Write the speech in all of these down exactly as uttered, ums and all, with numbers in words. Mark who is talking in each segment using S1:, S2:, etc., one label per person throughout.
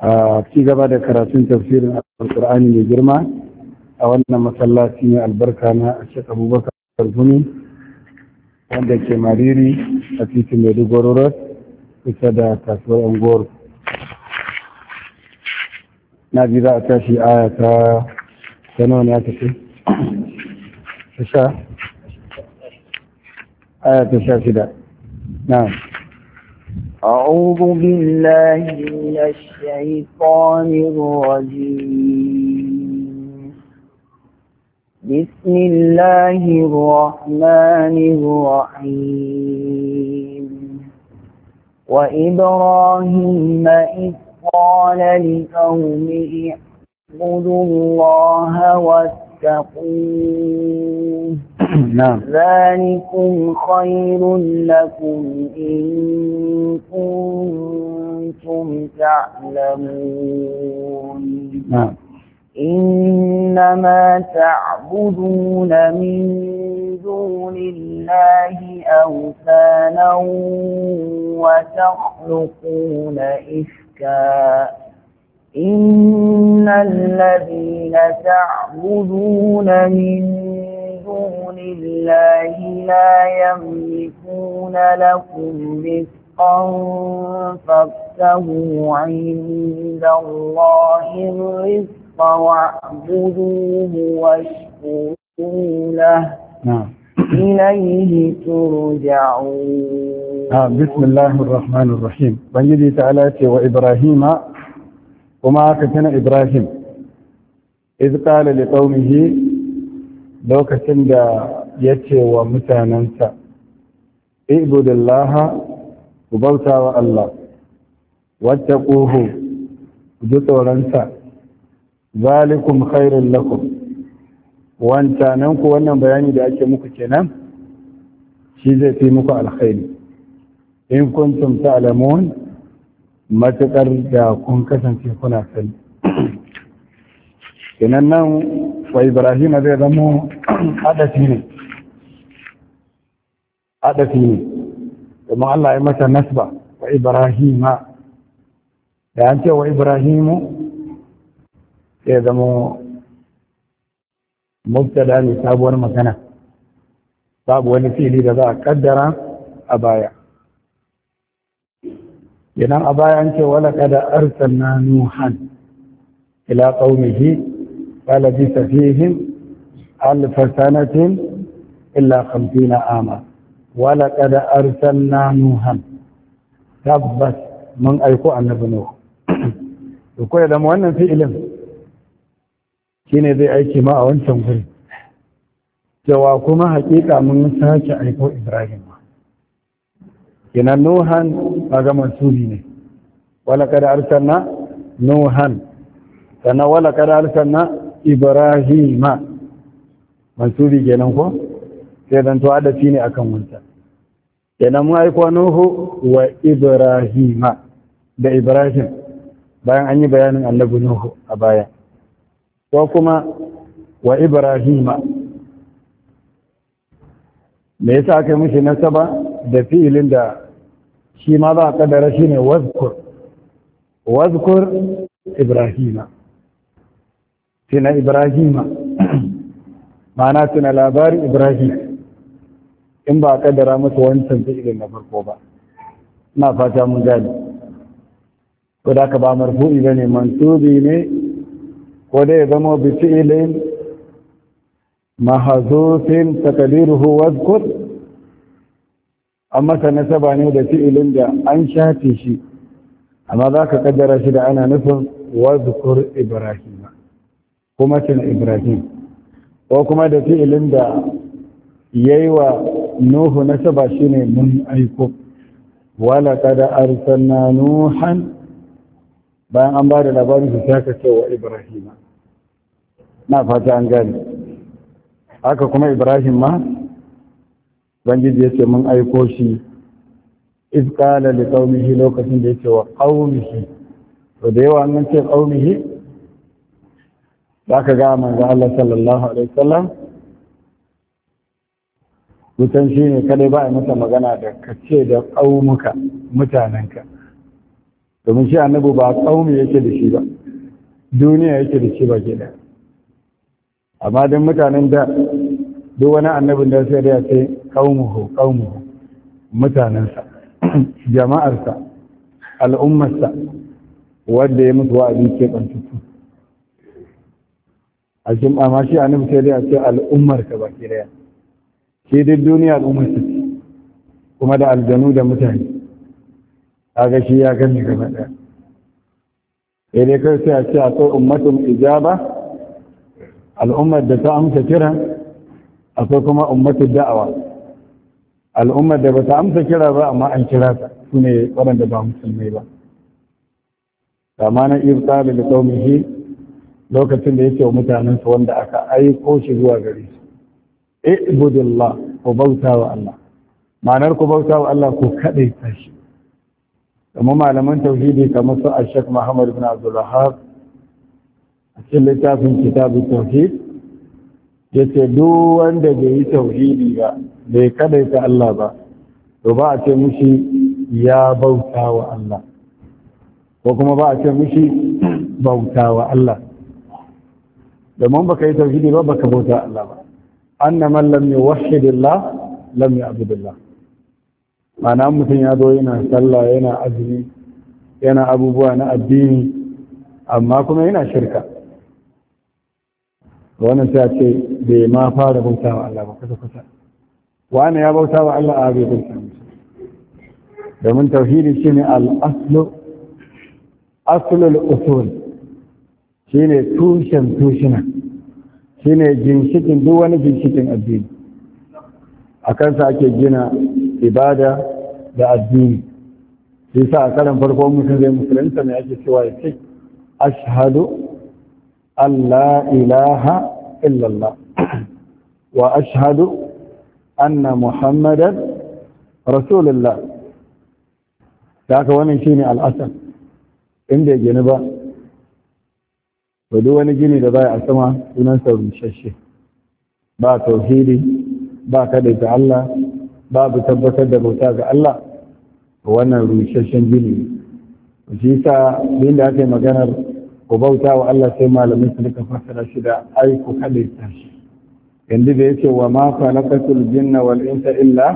S1: a ci gaba da karatun tafsirin alkur'ani mai girma a wannan masallaci mai albarka na Sheikh Abubakar Gumi wanda ke Mariri a titin Maiduguri Road kusa da kasuwar Angor. Na ji za a tashi aya ta nawa ne aka ce? Ta sha? Aya ta sha shida. Na'am.
S2: أعوذ بالله من الشيطان الرجيم بسم الله الرحمن الرحيم وإبراهيم إذ قال لقومه اعبدوا الله واتقوه
S1: نعم
S2: ذلكم خير لكم إن كنتم تعلمون
S1: نعم
S2: إنما تعبدون من دون الله أوثانا وتخلقون إفكا إن الذين تعبدون من دون الله لا يملكون لكم رزقا فابتغوا عند الله الرزق واعبدوه واشكروا له
S1: نعم
S2: إليه ترجعون
S1: آه بسم الله الرحمن الرحيم بنجي تعالى وإبراهيم وما كان إبراهيم إذ قال لقومه lokacin da ya ce wa mutanensa ibudullaha ku bauta wa Allah wata ƙuhu ku ji tsoronsa zalikum khairun lakum wancananku wannan bayani da ake muku kenan shi zai fi muku alkhairi in kuntum ta'lamun matuƙar da kun kasance kuna sani kenan nan wa Ibrahim zai zamo adafi ne adafi ne domin Allah ya masa nasba wa Ibrahima da an ce wa Ibrahimu zai zamo mubtada ne sabuwar magana babu wani fili da za a kaddara a baya idan a baya an ce wala kada arsalna nuhan ila qaumihi فلبث فيهم ألف سنة إلا خمسين عاما ولقد أرسلنا نوحا تبت من أيقو النبي نوح وكو إذا موانا في إلم شيني ذي أيكي ما أوانشم فري جواكما حقيقة من ساك أيقو إبراهيم كنا نوحا أغا منسولين ولقد أرسلنا نوحا كنا ولقد أرسلنا Ibrahima mansuri kenan ko sai dan to adafi ne akan wancan kenan mun aiko Nuhu wa Ibrahima da Ibrahim bayan an yi bayanin annabi Nuhu a baya ko kuma wa Ibrahima me yasa aka mishi nasaba da fi'ilin da shi ma za a kaddara shine wazkur wazkur Ibrahima tuna Ibrahima ma'ana tuna labarin Ibrahim in ba a kaddara masa wancan fi'ilin na farko ba ina fata mun gani ko da ka ba marfu'i bane mansubi ne ko da ya zama bi fi'ilin mahzufin taqdiruhu wadhkur amma ta nasaba ne da fi'ilin da an shafe shi amma za ka kaddara shi da ana nufin wadhkur Ibrahim kuma tuna Ibrahim ko kuma da fi'ilin da yayi wa Nuhu nasaba shine mun aiko wala kada arsalna nuhan bayan an ba da labarin su sai ka ce wa Ibrahim na fata an gane haka kuma Ibrahim ma bangiji yace mun aiko shi iz qala li qaumihi lokacin da yace wa qaumihi to da yawa an ce qaumihi za ka ga manzo Allah sallallahu alaihi wasallam mutan shi ne kadai ba a masa magana da kace da qaumuka mutanenka domin shi annabi ba qaumi yake da shi ba duniya yake da shi ba ke da amma dan mutanen da duk wani annabin da sai ya ce qaumuhu qaumuhu mutanansa jama'arsa al'ummarsa wanda ya mutu wa'azi ke bantutu a cikin amma shi annabi sai ya ce al'ummar ka baki daya shi duk duniya al'ummar ta kuma da aljanu da mutane kaga shi ya gani gaba daya sai dai kai sai a ce akwai ummatun ijaba al'ummar da ta amsa kira akwai kuma ummatun da'awa al'ummar da ba ta amsa kira ba amma an kira ta su ne waɗanda ba musulmai ba kama na ibta da qaumihi lokacin da yake wa mutanensa wanda aka aiko shi zuwa gare su ibudullah ku bauta wa Allah ma'anar ku bauta wa Allah ku kaɗai tashi kamar malaman tauhidi kamar su Ashek Muhammad ibn Abdul Wahhab a cikin littafin kitabut tauhid yace duk wanda bai yi tauhidi ba bai kaɗai ta Allah ba to ba a ce mishi ya bauta wa Allah ko kuma ba a ce mishi bauta wa Allah domin baka yi tauhidi ba baka bauta Allah ba anna man lam yuwahhidillah lam ya'budillah ma'ana mutum ya zo yana sallah yana azumi yana abubuwa na addini amma kuma yana shirka wannan sai a ce bai ma fara bauta wa Allah ba kusa kusa wani ya bauta wa Allah a bai bauta domin tauhidi shine al-aslu aslul usul shine tushen tushina shine ginshikin duk wani ginshikin addini a kansa ake gina ibada da addini shi sa a karan farko mutum zai musulunta mai ake cewa ya ce ashhadu an la ilaha illallah wa ashhadu anna muhammadan rasulullah da haka wannan shine al'asar in bai gini ba to duk wani gini da bai a sama sunan sa rushashe ba tauhidi ba kadaita Allah babu tabbatar da bauta ga Allah wannan rushashen gini ne shi yasa inda ake maganar ku bauta wa Allah sai malamin su duka fassara shi da ai ku kadaita shi inda da yake wa ma khalaqatul jinna wal insa illa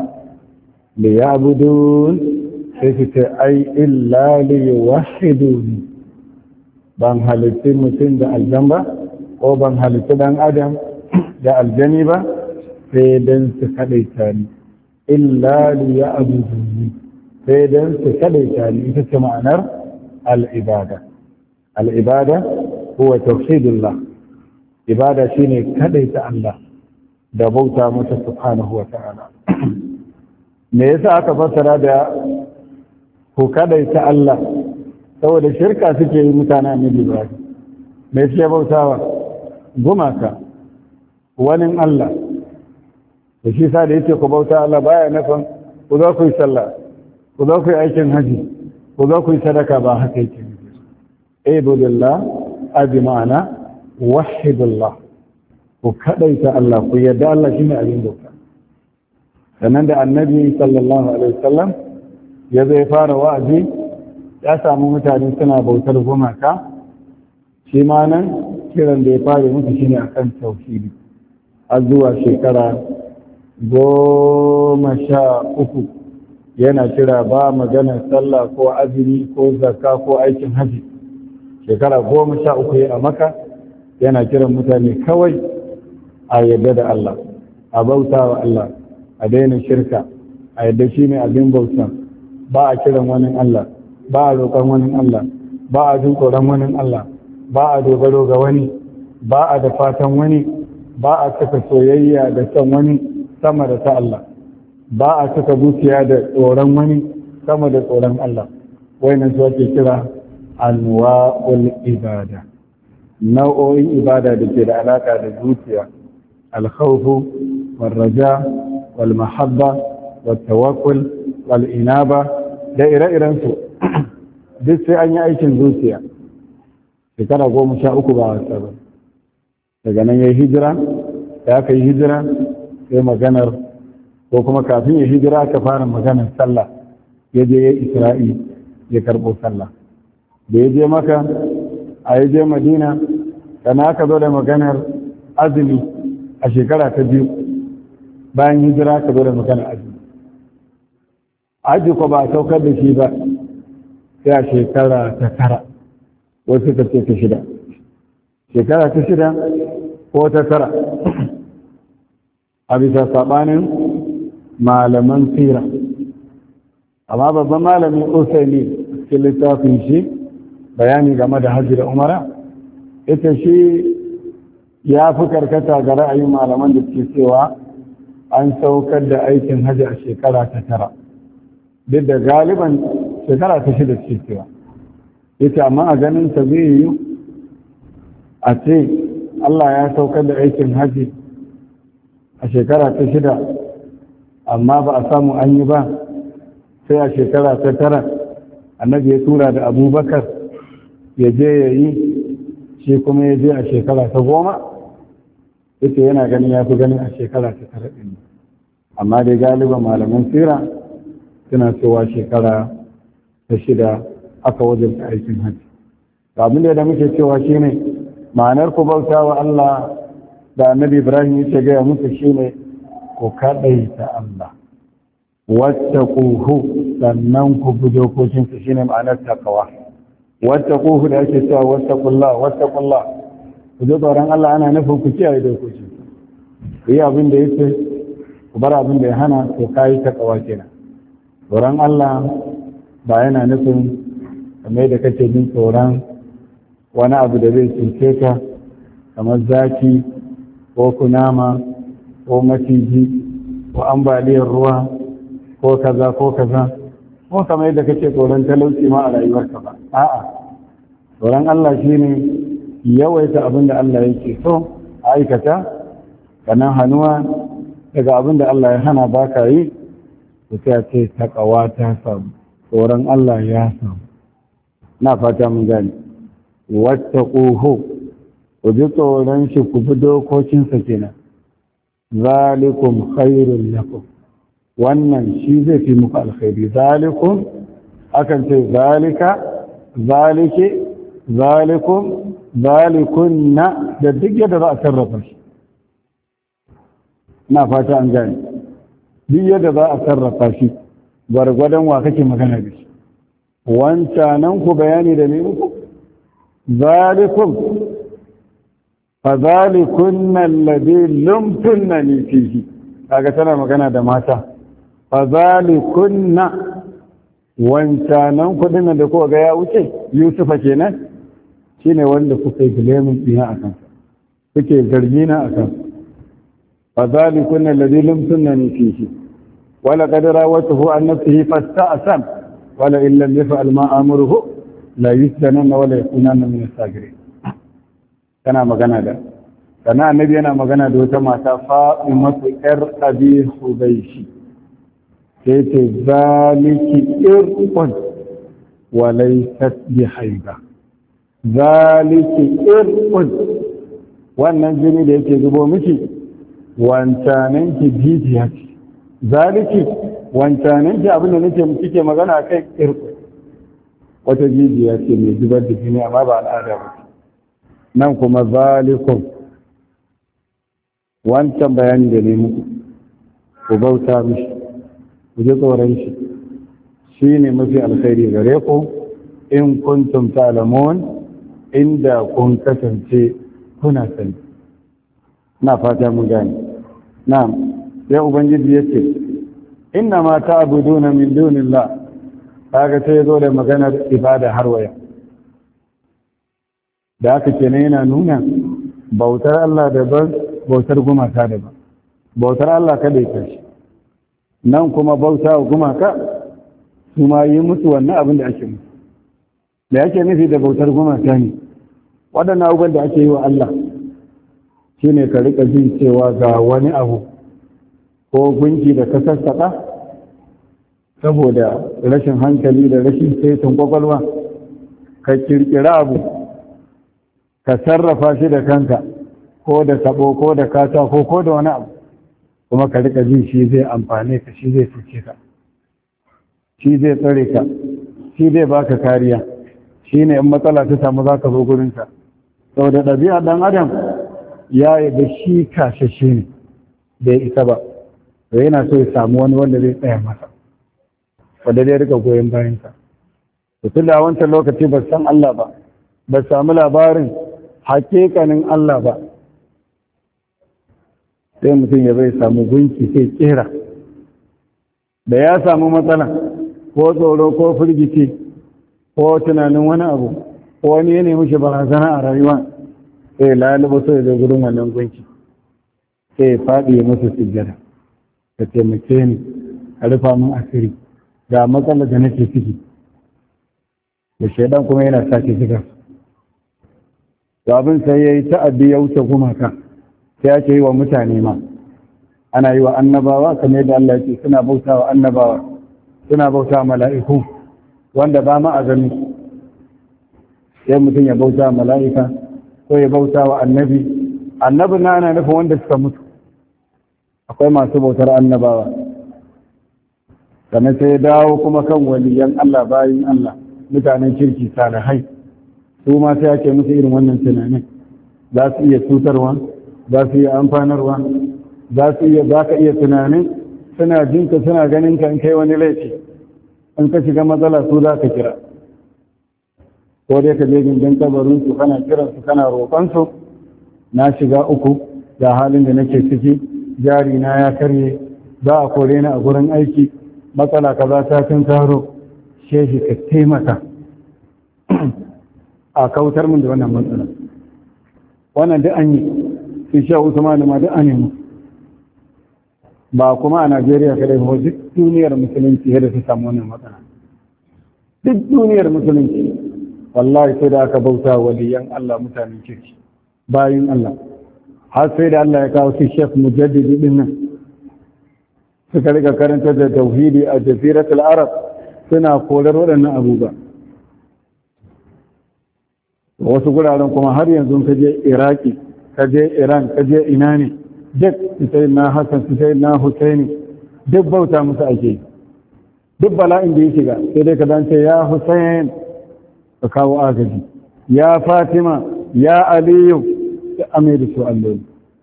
S1: liya'budun sai su ce ai illa liyuwahhidun ban halitti mutum da aljan ba ko ban halitti dan adam da aljani ba sai dan su kadaita ni illa liya'budun sai dan su kadaita ni ita ce ma'anar al-ibada al-ibada huwa tauhidullah ibada shine kadaita Allah da bauta masa subhanahu wa ta'ala me yasa aka fassara da ku kadaita Allah saboda shirka suke yi mutane annabi Ibrahim me suke bautawa gumaka wani Allah da shi sa da yake ku bauta Allah baya nufin ku zo ku yi sallah ku zo ku yi aikin haji ku zo ku yi sadaka ba haka yake nufi ibudillah abi ma'ana wahidullah ku kadaita Allah ku yarda Allah shine abin bauta sannan da annabi sallallahu alaihi wasallam ya zai fara wa'azi ya samu mutane suna bautar gumaka shi ma nan kiran da ya fara musu shine akan tauhidi har zuwa shekara goma sha uku yana kira ba maganar sallah ko azumi ko zakka ko aikin haji shekara goma sha uku ya a maka yana kiran mutane kawai a yadda da Allah a bauta wa Allah a daina shirka a yadda shi ne abin bauta ba a kiran wani Allah ba a roƙon wani Allah ba a jin tsoron wani Allah ba a dogaro ga wani ba a da fatan wani ba a saka soyayya da son wani sama da ta Allah ba a saka zuciya da tsoron wani sama da tsoron Allah wayannan su ake kira anwa'ul ibada nau'o'in ibada da ke da alaka da zuciya alkhawfu wal raja wal mahabba wal tawakkul wal inaba da ire-iren su duk sai an yi aikin zuciya shekara goma sha uku ba wasa ba daga nan ya yi hijira da aka yi hijira sai maganar ko kuma kafin ya hijira aka fara maganar sallah ya je ya isra'i ya karɓo sallah da ya je maka a ya je madina sana aka zo da maganar azumi a shekara ta biyu bayan hijira ka zo da maganar azumi aji ko ba a saukar da shi ba sai a shekara ta tara wasu ka ce ta shida shekara ta shida ko ta tara a bisa saɓanin malaman sira amma babban malamin usaini cikin littafin shi bayani game da hajji da umara ita shi ya fi karkata ga ra'ayin malaman da ke cewa an saukar da aikin hajji a shekara ta tara duk da galiban shekara ta shida ce cewa ita amma a ganin ta zai yi a ce Allah ya saukar da aikin hajji a shekara ta shida amma ba a samu an yi ba sai a shekara ta tara annabi ya tura da abubakar ya je ya yi shi kuma ya je a shekara ta goma ita yana ganin ya fi ganin a shekara ta tara ɗin amma dai galiban malaman sira suna cewa shekara ta shida aka wajen aikin hajji abin da muke cewa shine ma'anar ku bauta wa Allah da annabi Ibrahim ya ce gaya musu shine ku kaɗaita Allah wattaquhu sannan ku bi dokokinsa shine ma'anar takawa wattaquhu da ake cewa wattaqullah wattaqullah ku ji tsoron Allah ana nufin ku kiyaye dokokin ku yi abin da yake ku bar abin da ya hana to kai takawa kenan tsoron Allah ba yana nufin kamar da kake jin tsoron wani abu da zai cuce ka kamar zaki ko kunama ko maciji ko ambaliyar ruwa ko kaza ko kaza ko kamar yadda kake tsoron talauci ma a rayuwarka ba a'a tsoron Allah shine yawaita abin da Allah yake so a aikata sannan hannuwa daga abin da Allah ya hana baka yi to sai ce takawa ta samu tsoron Allah ya samu na fata mun gani wattaquhu ku ji tsoron shi ku bi dokokinsa kenan zalikum khairul lakum wannan shi zai fi muku alkhairi zalikum akan ce zalika zalike zalikum zalikunna da duk yadda za a sarrafa shi na fata an gani duk yadda za a sarrafa shi gwargwadon wa kake magana da shi wancanan ku bayani da ne muku zalikum fa zalikunna alladhi lumtunni fihi kaga tana magana da mata fa zalikunna wancanan kudin da kuka ga ya wuce Yusufa kenan shine wanda kuka yi bilemin dina akan kuke zargi na akan fa zalikunna alladhi lumtunni fihi wala qad rawatuhu an nafsihi fasta'sam wala in lam yaf'al ma amuruhu la yusjananna wala yakunanna min as-sagirin kana magana da kana annabi yana magana da wata mata Fatimatu yar Abi Hubayshi sai ce zaliki irqun wa laysat bihayba zaliki irqun wannan jini da yake zubo miki wancanan ki jijiya ce zaliki wancanan ki abin da nake miki ke magana kai irqun wata jijiya ce mai zubar da jini amma ba al'ada ba nan kuma zalikum wancan bayani da ne muku ku bauta mishi ku ji tsoron shi shi ne mafi alkhairi gare ku in kuntum ta'lamun inda kun kasance kuna sani na fata mun gane na'am sai ubangiji yace inna ma ta'buduna min dunillah kaga sai zo da maganar ibada har waya da haka kenan yana nuna bautar Allah daban bautar gumaka daban bautar Allah kada ya tashi nan kuma bauta wa gumaka su ma yi musu wannan abin da ake musu da yake nufi da bautar gumaka ne waɗannan abubuwan da ake yi wa Allah shi ne ka riƙa jin cewa ga wani abu ko gunki da ka sassaƙa saboda rashin hankali da rashin saitin ƙwaƙwalwa ka ƙirƙira abu ka sarrafa shi da kanka ko da tabo ko da katako ko da wani abu kuma ka rika jin shi zai amfane ka shi zai cuce ka shi zai tsare ka shi zai baka kariya shi ne in matsala ta samu za ka zo gurinsa sau da ɗabi'a ɗan adam ya yi da shi kashashe ne da ya isa ba da yana so ya samu wani wanda zai tsaya masa wanda zai rika goyon bayansa da tun da a wancan lokaci ba san Allah ba ba samu labarin hakikanin Allah ba sai mutum ya zai samu gunki sai kera da ya samu matsala ko tsoro ko firgici ko tunanin wani abu ko wani ya nemi shi barazana a rayuwa sai lalubo sai da gudun wannan gunki sai ya faɗi ya musu sujjada ka taimake ni a rufa min asiri ga matsalar da nake ciki da shaidan kuma yana sake shiga to abin sai ya yi ta'addi ya wuce gumaka sai ake yi wa mutane ma ana yi wa annabawa kamar yadda Allah ya ce suna bauta wa annabawa suna bauta mala'iku wanda ba ma a gani sai mutum ya bauta wa mala'ika ko ya bauta wa annabi annabi na ana nufin wanda suka mutu akwai masu bautar annabawa sannan sai ya dawo kuma kan waliyan Allah bayin Allah mutanen kirki salihai su ma sai ake musu irin wannan tunanin za su iya cutarwa za su iya amfanarwa za su iya za ka iya tunanin suna jinka suna ganin ka in kai wani laifi in ka shiga matsala su za ka kira ko dai ka je gindin kabarin su kana kiran su kana roƙon su na shiga uku ga halin da nake ciki jari na ya karye za a kore ni a gurin aiki matsala kaza ta tun taro shehi ka taimaka a kautar min da wannan matsala wannan duk an yi su sha usman ma duk an yi ba kuma a Najeriya kadai ba duk duniyar musulunci yadda su samu wannan matsala duk duniyar musulunci wallahi sai da aka bauta waliyan Allah mutanen kirki bayin Allah har sai da Allah ya kawo su Sheikh Mujaddidi din nan suka riga karanta da tauhidi a jaziratul Arab suna korar waɗannan abubuwa wasu guraren kuma har yanzu ka je Iraki ka je Iran ka je ina ne duk sai na Hassan sai na Husaini duk bauta musu ake duk bala'in da ya shiga sai dai ka dance ya Hussein ka kawo agaji ya Fatima ya Aliyu da amai da su alloli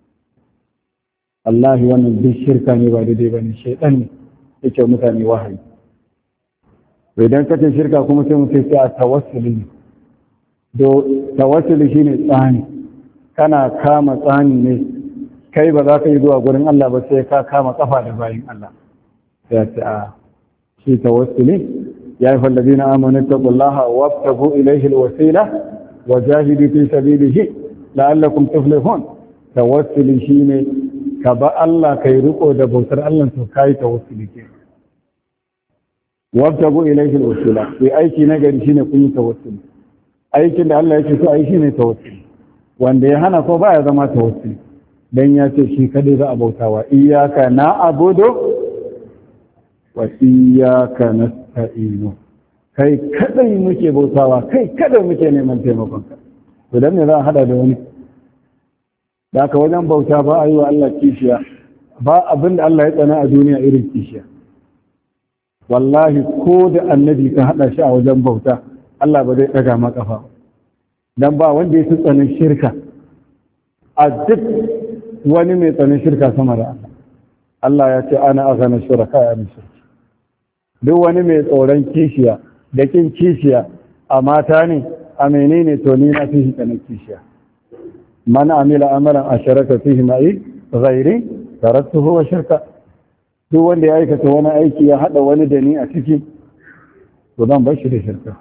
S1: Allah wannan duk shirka ne ba daidai ba ne shaidan ne yake mutane wahayi idan ka ce shirka kuma sai mu sai a tawassuli do tawassuli shine tsani kana kama tsani ne kai ba za ka yi zuwa gurin Allah ba sai ka kama kafa da bayin Allah ya ce a shi tawassuli ya yi fallabi na amonu taqullaha wabtagu ilayhi alwasila wa jahidu fi sabilihi la'allakum tuflihun tawassuli shine ka ba Allah kai riko da bautar Allah to kai tawassuli ke wabtagu ilayhi alwasila sai aiki na gari shine kun yi tawassuli aikin da Allah yake so ai shine tawassuli wanda ya hana ko baya zama tawassuli dan ya ce shi kadai za a bautawa iyyaka na'budu wa iyyaka nasta'inu kai kadai muke bautawa kai kadai muke neman taimakon ka to dan ne za a hada da wani da aka wajen bauta ba a yi wa Allah kishiya ba abin da Allah ya tsana a duniya irin kishiya wallahi ko da annabi ka hada shi a wajen bauta Allah ba zai daga ma kafa dan ba wanda ya tsanin shirka a duk wani mai tsanin shirka sama da Allah Allah ya ce ana azana shuraka ya min shirki duk wani mai tsoron kishiya da kin kishiya a mata ne a menene to ni na fi tsanin kishiya man amila amalan asharaka fihi ma'i ghairi taraktuhu wa shirka duk wanda ya aikata wani aiki ya hada wani da ni a ciki to zan bar shi da shirka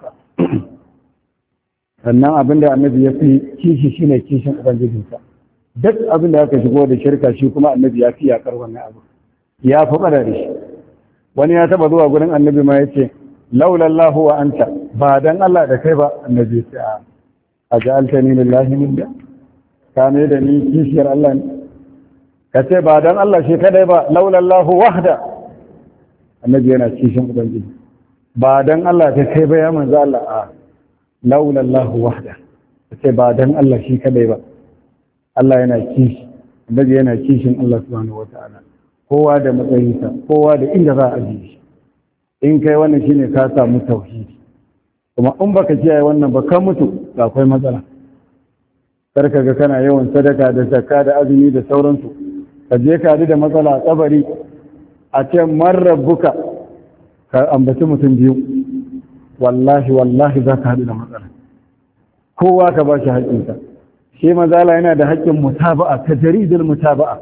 S1: sannan abinda annabi ya fi kishi shine kishin ubangijinsa duk abin da aka shigo da shirka shi kuma annabi ya fi yakar wannan abu ya fi bada da shi wani ya taba zuwa gurin annabi ma ya ce laulallahu wa anta ba dan Allah da kai ba annabi ya ce a ajaltani lillahi min da ka ne da ni kishiyar Allah ne ka ce ba dan Allah shi kadai ba laulallahu wahda annabi yana kishin ubangiji ba dan Allah da kai ba ya manzo Allah a laulallahu wahda ka ce ba dan Allah shi kadai ba Allah yana kishi annabi yana kishin Allah subhanahu wata'ala kowa da matsayinsa kowa da inda za a ji shi in kai wannan shine ka samu tauhidi kuma in baka kiyaye wannan ba kan mutu da akwai matsala. Karka ga kana yawan sadaka da zakka da azumi da sauransu ka je ka da matsala a kabari a ce man rabbuka ka ambaci mutum biyu wallahi wallahi za ka haɗu da matsala. Kowa ka ba shi haƙƙinsa. Shi mazala yana da haƙƙin mutaba'a ta jaridar mutaba'a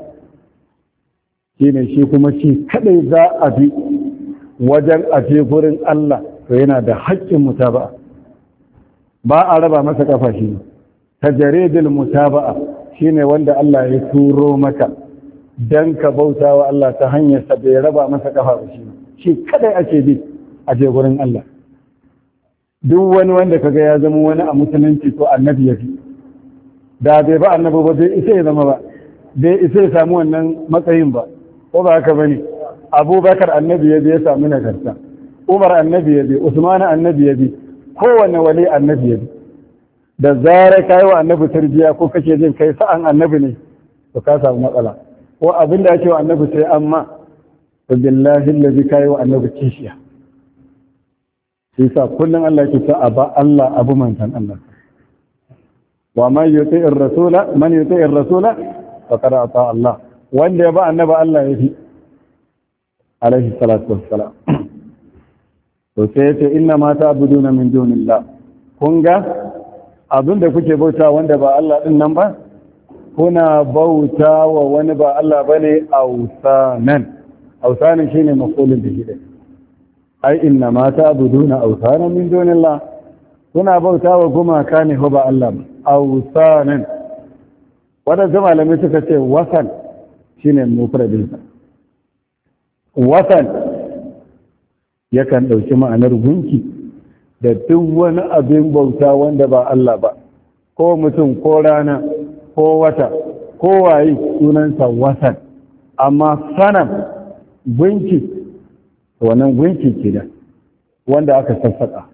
S1: shi ne shi kuma shi kaɗai za a bi wajen aje gurin Allah to yana da haƙƙin mutaba'a ba a raba masa ƙafa shi ne ta jaridar mutaba'a shi ne wanda Allah ya turo maka don ka bauta wa Allah ta hanyarsa bai raba masa ƙafa ba shi ne shi kaɗai ake bi aje gurin Allah. Duk wani wanda kaga ya zama wani a musulunci to annabi ya fi da bai ba annabi ba bai isa ya zama ba bai isa ya samu wannan matsayin ba ko ba haka bane. Abubakar annabi ya bi ya samu nagarta, Umar annabi ya bi, Usman annabi ya bi, kowanne wali annabi ya bi. Da zarar kai wa annabi tarbiya ko kake jin kai sa'an annabi ne to ka samu matsala ko abinda ake wa annabi sai amma to billahi allazi kai wa annabi kishiya. Shi sa kullum Allah ke sa ba Allah abu mantan Allah. Wa man yuti'ir rasula man yuti'ir rasula faqad ata Allah. Wanda ya ba annaba Allah yafi alaihi salatu wassalam. To sai ce inna ma ta'buduna min dunillah. Kun ga abinda kuke bauta wanda ba Allah din nan ba kuna bauta wa wani ba Allah bane ausanan. Ausanan shine mafulun bihi dai. ai inna ma ta'buduna awthana min dunillah kuna bautawa gumaka ne ba Allah ba awthanan wanda malamai suka ce wasan shine mufradin sa wasan yakan dauki ma'anar gunki da duk wani abin bauta wanda ba Allah ba ko mutum ko rana ko wata ko waye sunansa wasan amma sanam gunki wannan gunki ke da wanda aka sassaƙa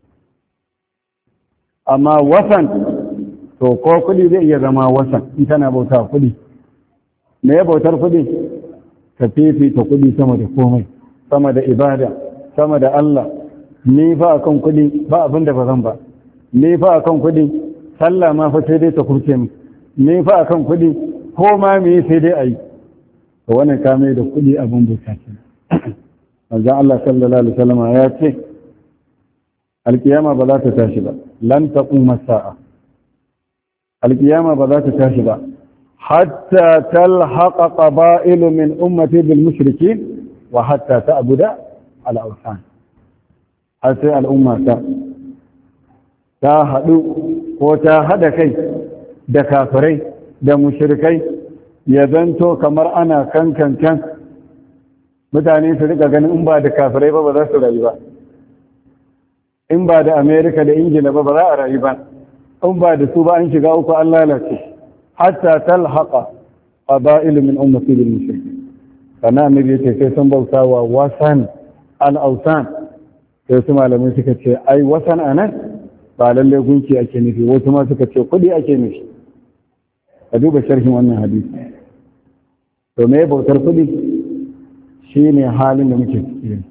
S1: amma wasan to ko kudi zai iya zama wasan in tana bauta kudi me ya bautar kudi ka fifita kudi sama da komai sama da ibada sama da Allah ni fa akan kudi ba abin da ba zan ba ni fa akan kudi sallah ma fa sai dai ta kurce mi ni fa akan kudi ko ma me sai dai ayi to wannan kame da kudi abin bauta ce manzon Allah sallallahu alaihi wasallam ya ce alkiyama ba za ta tashi ba lan taquma sa'a alkiyama ba za ta tashi ba hatta talhaqa qaba'ilu min ummati bil mushrikin wa hatta ta'buda al awsan har sai al'umma ta ta hadu ko ta hada kai da kafirai da mushrikai ya zanto kamar ana kankan kan mutane su rika ganin in ba da kafirai ba ba za su rayu ba in ba da amerika da ingila ba ba za a rayu ba in ba da su ba an shiga uku an lalace hatta talhaqa qaba'il min ummati bil mushrikin kana annabi yace sai sun bauta wa wasan al awsan sai su malamai suka ce ai wasan anan ba lalle gunki ake nufi wasu ma suka ce kudi ake nufi ka duba sharhin wannan hadisi to me bautar kudi shi ne halin da muke ciki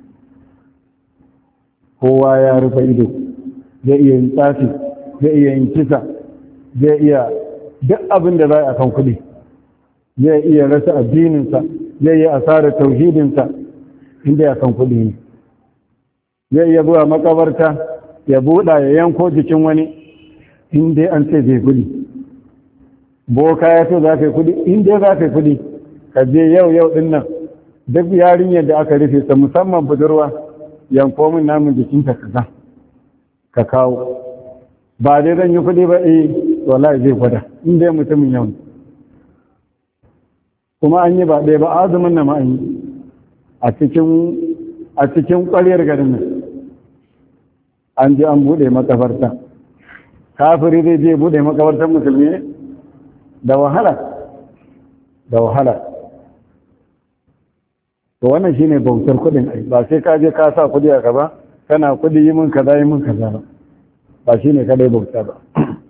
S1: kowa ya rufe ido zai iya yin tsafi zai iya yin kisa zai iya duk abin da za a kan kuɗi zai iya rasa addininsa zai iya asarar tauhidinsa inda ya kan kuɗi ne zai iya zuwa makabarta ya buɗa ya yanko jikin wani inda an ce zai kuɗi boka ya ce za ka yi kuɗi inda za ka yi kuɗi ka je yau yau ɗin nan duk yarinyar da aka rufe ta musamman budurwa yanko min namun jikinta kaza ka kawo ba dai zan yi kuɗi ba eh wallahi zai gwada in dai mutumin yau kuma an yi ba ɗaya ba azumin na ma'an yi a cikin a cikin ƙwaryar garin nan an je an buɗe makabarta kafiri zai je buɗe makabartar musulmi ne da wahala da wahala to wannan shine bautar kudin ai ba sai ka je ka sa kudi a gaba kana kudi yi min kaza yi min kaza ba ba shine kadai bauta ba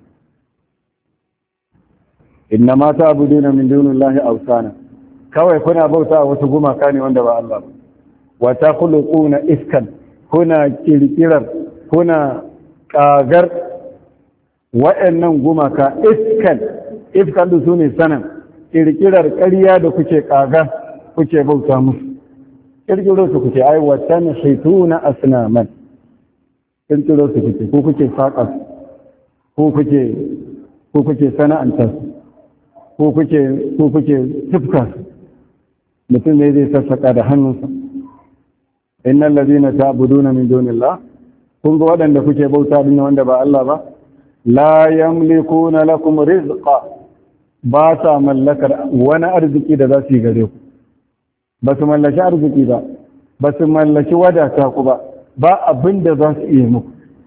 S1: inna ma ta'buduna min dunillahi awsana kawai kuna bauta wasu gumaka ne wanda ba Allah ba wa takhluquna iskan kuna kirkirar kuna kagar wa'annan gumaka iskan ifkan da su ne sanan kirkirar ƙarya da kuke kaga kuke bauta musu kirkiro su kuke ai watan shaituna asnaman kirkiro su kuke ko kuke saka ko kuke ko kuke sana'anta ko kuke ko kuke tufka mutum ne zai sassaka da hannunsa innal ladina ta'buduna min dunillah kun ga waɗanda kuke bauta din wanda ba Allah ba la yamlikuna lakum rizqa ba sa mallakar wani arziki da za su yi gare ku ba su mallaki arziki ba ba su mallaki wadata ku ba ba abin da za su iya muku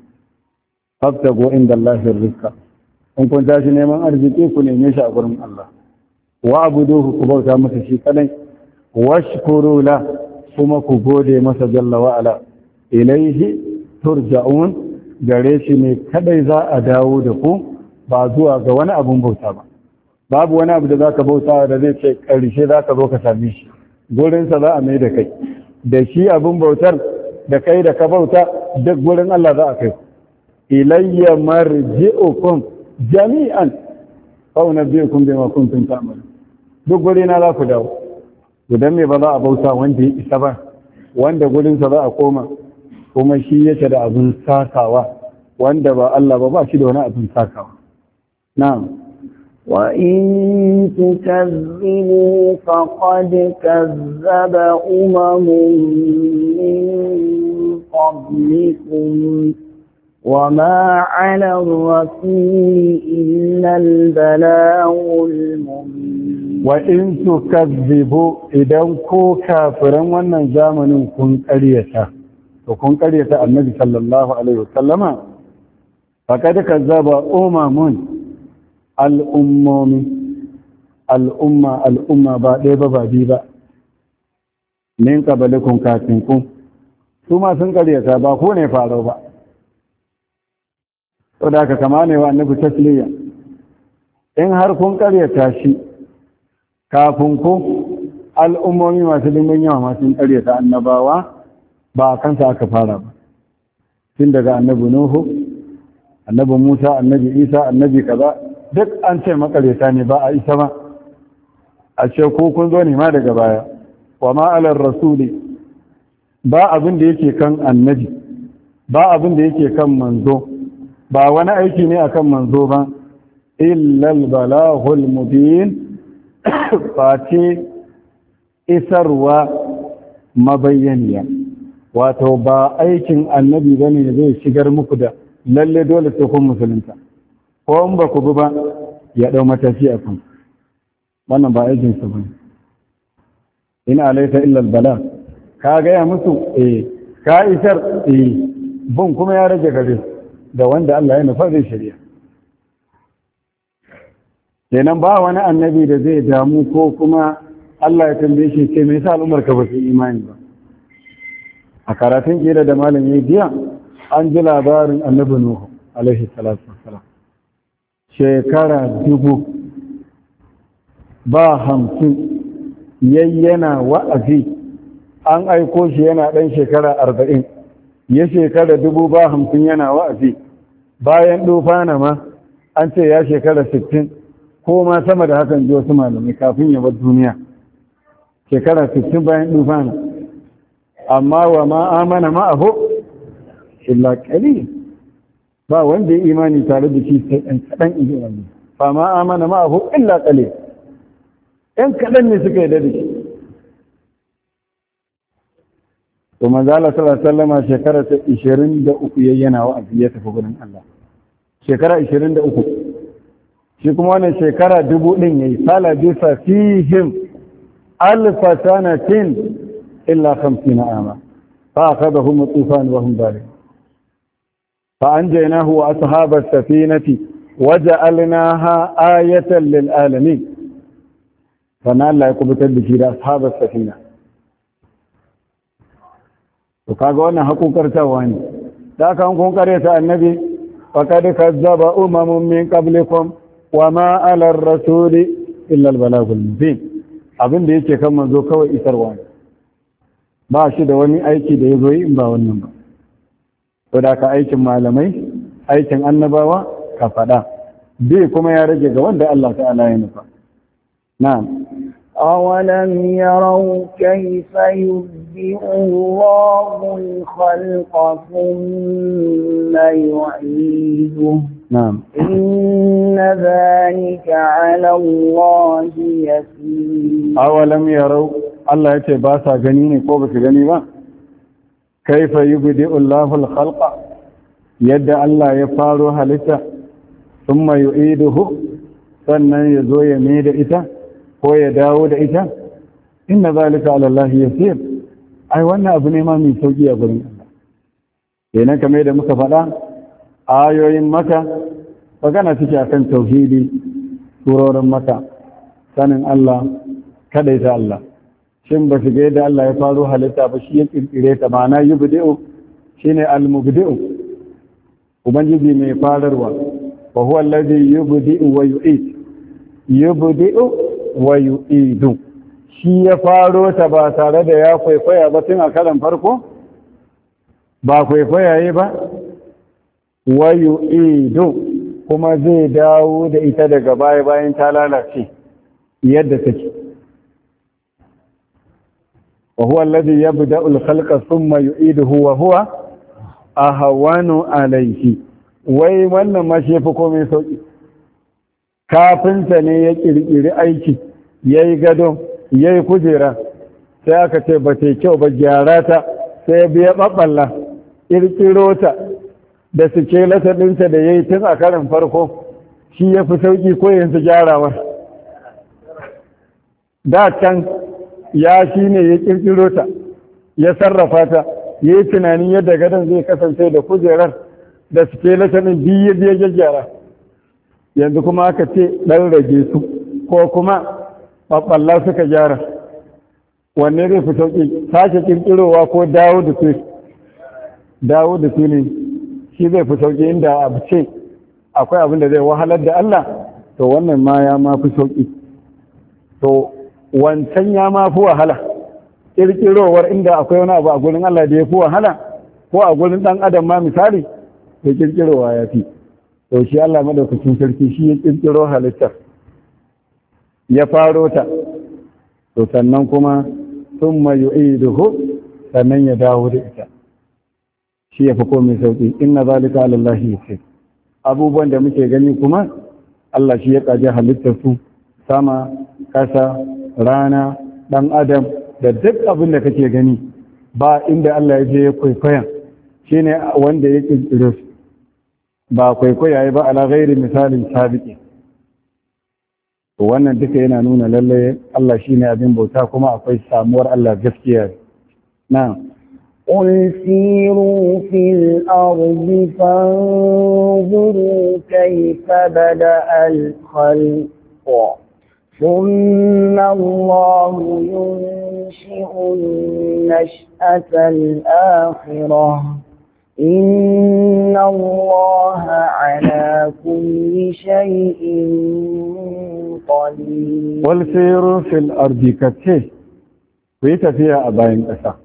S1: fabtago inda Allahin rizqa in kun tashi neman arziki ku neme shi a gurin Allah wa abuduhu ku bauta masa shi kadai washkuru la kuma ku gode masa jalla wa ala ilaihi turja'un gare shi ne kadai za a dawo da ku ba zuwa ga wani abun bauta ba babu wani abu da zaka bauta da zai ce karshe zaka zo ka same shi gurin sa za a mai da kai da shi abun bautar da kai da ka bauta duk gurin Allah za a kai ilayya marji'ukum jami'an fa unabbiukum bima kuntum ta'malun duk guri na za ku dawo idan me ba za a bauta wanda ya isa ba wanda gurin sa za a koma kuma shi yake da abin sakawa wanda ba Allah ba ba shi da wani abin sakawa na'am
S2: wa in tukazzibu faqad kazzaba umamun min qablikum وما على الرسول إلا البلاغ المبين
S1: وإن تكذبوا إذا كو كافرا وانا زامن كن قريتا وكن قريتا النبي صلى الله عليه وسلم فقد كذب أمم الأمم الأمة الأمة بعد بابا من قبلكم كافركم ثم سنقريتا باكوني فاروا با da aka kama ne wa annabi tasliya in har kun karyata shi kafin ku al'ummomi masu dimbin yawa masu karyata annabawa ba a kansa aka fara ba tun daga annabi nuhu annabi musa annabi isa annabi kaza duk an ce makaryata ne ba a isa ba a ce ko kun zo ne ma daga baya wa ma'alar rasuli ba abin da yake kan annabi ba abin da yake kan manzo ba wani aiki ne akan manzo ba illal balahul mubin face isarwa mabayyaniya wato ba aikin annabi bane zai shigar muku da lalle dole sai kun musulunta ko in ba ku bi ba ya dau mataki a kan wannan ba aikin sa bane in alayka illal balah ka ga ya musu eh ka isar eh bun kuma ya rage gare su da wanda Allah ya nufa zai shari'a kenan ba wani annabi da zai damu ko kuma Allah ya tambaye shi ce me yasa al'ummar ka ba su imani ba a karatun kira da malam yayi biya an ji labarin annabi Nuhu alaihi salatu wassalam shekara dubu ba hamsin yayyana wa'azi an aiko shi yana dan shekara arba'in ya shekara dubu ba hamsin yana wa'azi bayan dufana ma an ce ya shekara sittin ko ma sama da hakan ji wasu malamai kafin ya bar duniya shekara sittin bayan dufana amma wa ma amana ma'ahu illa qalil ba wanda ya imani tare da shi sai ɗan kaɗan inji wani fa ma amana ma'ahu illa qalil ɗan kaɗan ne suka yi da shi to manzo Allah sallallahu alaihi wasallam shekara ta ishirin da uku yayyana wa'azi ya tafi gurin Allah shekara ishirin da uku shi kuma wannan shekara dubu din yayi sala bi fihim alf sanatin illa khamsina ama fa akhadhahum tufan wa hum zalim fa anjaynahu wa ashab as-safinati waja'alnaha ayatan lil alamin fa Allah ya kubutar da shi da ashab as-safina to kaga wannan hakukartawa ne da kan kun kareta annabi faqad kazzaba umamun min qablikum wama ala ar-rasuli illa al-balagul mubin abin da yake kan manzo kawai isarwa ne ba shi da wani aiki da yazo yi in ba wannan ba to da ka aikin malamai aikin annabawa ka faɗa bi kuma ya rage ga wanda Allah ta'ala ya nufa na'am
S2: أولم يروا كيف يبدئ الله الخلق ثم يعيده
S1: نعم
S2: إن ذلك على الله يسير
S1: أولم يروا الله يتباسى جنيني قوبة جنيبا كيف يبدئ الله الخلق يد الله يفارها لسه ثم يعيده sannan ya zo ya mai da ita ko ya dawo da ita inna zalika ala Allah yasir ai wannan abu ne ma mai sauki a gurin Allah kenan kamar da muka faɗa ayoyin maka magana take akan tauhidi surorin maka sanin Allah kadaita Allah shin ba shiga yadda Allah ya faro halitta ba shi ya kirkire ta ma'ana yubdi'u shine al-mubdi'u ubangiji mai fararwa wa huwa alladhi yubdi'u wa yu'id yubdi'u wa yu'idu shi ya faro ta ba tare da ya kwaikwaya ba tun a karan farko ba kwaikwayaye ba wa yu'idu kuma zai dawo da ita daga baya bayan ta lalace yadda take wa huwa alladhi yabda'u al-khalqa thumma yu'iduhu wa huwa ahwanu alayhi wai wannan ma shi fi komai sauki kafinta ne ya kirkiri aiki yayi gado yayi kujera sai aka ce ba ta kyau ba gyara ta sai ya biya babballa kirkiro ta da suke lata ɗinta da yayi tun a karin farko shi ya fi sauki ko yanzu gyarawar da can ya shi ne ya kirkiro ta ya sarrafa ta ya yi tunanin yadda gadon zai kasance da kujerar da suke latanin biyu biya gyaggyara yanzu kuma aka ce ɗan rage su ko kuma ɓaɓɓalla suka gyara wanne zai fi sauƙi sake kirkirowa ko dawo da su dawo da su ne shi zai fi sauƙi inda abu ce akwai abin da zai wahalar da Allah to wannan ma ya ma fi sauƙi to wancan ya ma fi wahala ƙirƙirowar inda akwai wani abu a gurin Allah da ya fi wahala ko a gurin ɗan adam ma misali da ƙirƙirowa ya fi to shi Allah madaukakin sarki shi ya ƙirƙiro halittar ya faro ta to sannan kuma sun ma yu'iduhu sannan ya dawo da ita shi ya fi komai sauƙi inna zalika ala Allah yasir abubuwan da muke gani kuma Allah shi ya kaje halittar su sama kasa rana ɗan adam da duk abin da kake gani ba inda Allah ya je ya kwaikwaya shi ne wanda ya ƙirƙire su ba kwaikwaya ya ba ala gairi misalin sabiki to wannan duka yana nuna lalle Allah shi ne abin bauta kuma akwai samuwar Allah gaskiya na
S2: قل سيروا في الأرض فانظروا كيف بدأ الخلق ثم الله ينشئ النشأة الآخرة إن الله على كل شيء قدير
S1: قل سيروا في الأرض كتير ويت فيها أباين أسا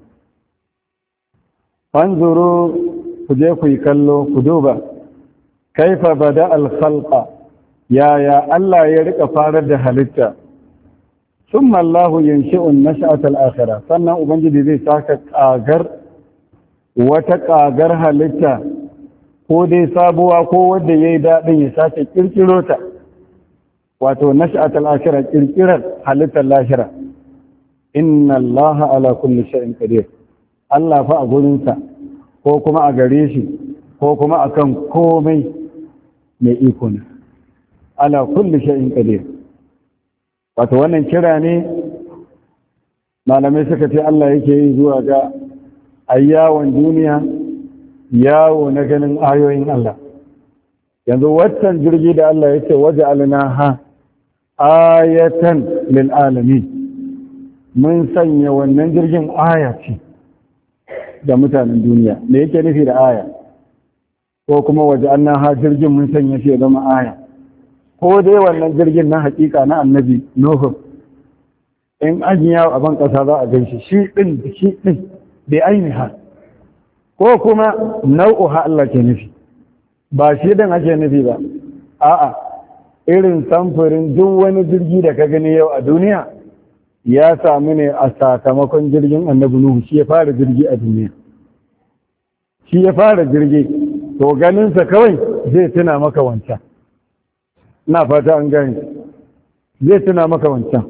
S1: فانظروا كجيكو يكلوا كدوبا كيف بدأ الخلق yaya Allah ya rika farar da halitta summa Allah yanshi'u an-nash'ata al-akhirah sannan ubangiji zai saka kagar wata kagar halitta ko dai sabuwa ko wanda yayi dadin ya sake kirkiro ta wato nash'ata al-akhirah kirkirar halittar lahira inna Allah ala kulli shay'in qadir Allah fa a gurin sa ko kuma a gare shi ko kuma akan komai mai iko ne ala kulli shay'in qadir wato wannan kira ne malamai suka ce Allah yake yi zuwa ga ayyawan duniya yawo na ganin ayoyin Allah yanzu waccan jirgi da Allah yake waja'alnaha ayatan lil alamin mun sanya wannan jirgin aya ce da mutanen duniya me yake nufi da aya ko kuma waja'alnaha jirgin mun sanya shi ya zama aya ko dai wannan jirgin na hakika na annabi Nuhu in an yawo a ban kasa za a gan shi shi din da shi din bai ainiha ko kuma nau'uha Allah ke nufi ba shi din ake nufi ba, a'a irin samfurin duk wani jirgi da ka gani yau a duniya ya samu ne a sakamakon jirgin annabi Nuhu. Shi ya fara jirgi a duniya, shi ya fara jirgi, to ganinsa kawai zai tuna maka wancan. Na fata an gani, zai tuna maka wancan.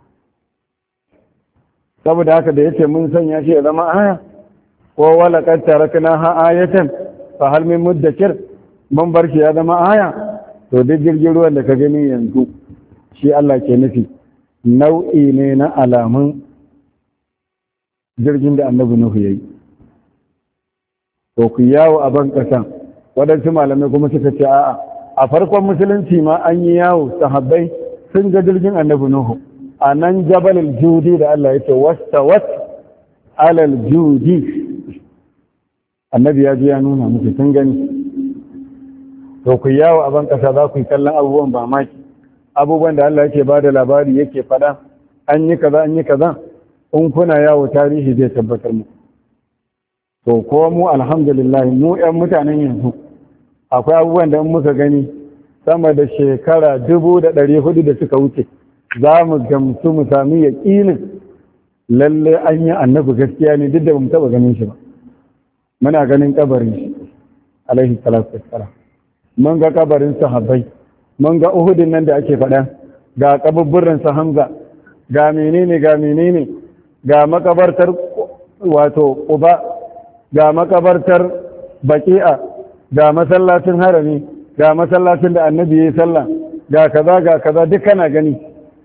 S1: Saboda haka da yace mun sanya shi ya zama aya, ko wala qad tarakna ha ayatan fa hal min muddakir, mun bar shi ya zama aya. To duk jirgin ruwan da ka gani yanzu shi Allah ke nufi nau'i ne na alamun jirgin da annabi Nuhu yayi. To ku yawo a ban ƙasa, waɗansu malamai kuma suka ce a'a a farkon musulunci ma an yi yawo, sahabbai sun ga jirgin annabi Nuhu a nan jabalul judi da Allah ya ce wastawat alal judi, annabi ya ji ya nuna musu sun gani. To ku yawo a ban ƙasa za ku yi kallon abubuwan ba maki, abubuwan da Allah yake ba da labari yake faɗa, an yi kaza an yi kaza, in kuna yawo tarihi zai tabbatar mu. To ko mu alhamdulillah mu ƴan mutanen yanzu akwai abubuwan da in muka gani sama da shekara dubu da ɗari hudu da suka wuce za mu gamsu mu sami yaƙinin lalle an yi annabi gaskiya ne, duk da bamu taɓa ganin shi ba. Muna ganin kabarin shi alaihi salatu wassalam, mun ga kabarin sahabbai, mun ga Uhudin nan da ake faɗa, ga kaburburan sa Hamza, ga menene ga menene, ga makabartar wato Quba, ga makabartar Baqi'a, ga masallacin harami, ga masallacin da annabi yayi sallah, ga kaza ga kaza duk kana gani.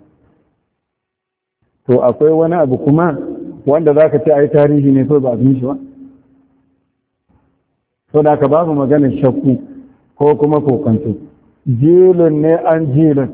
S1: To akwai wani abu kuma wanda zaka ce ai tarihi ne so ba abin shi ba. To da ka babu maganar shakku ko kuma kokanto, jilin ne an jilin,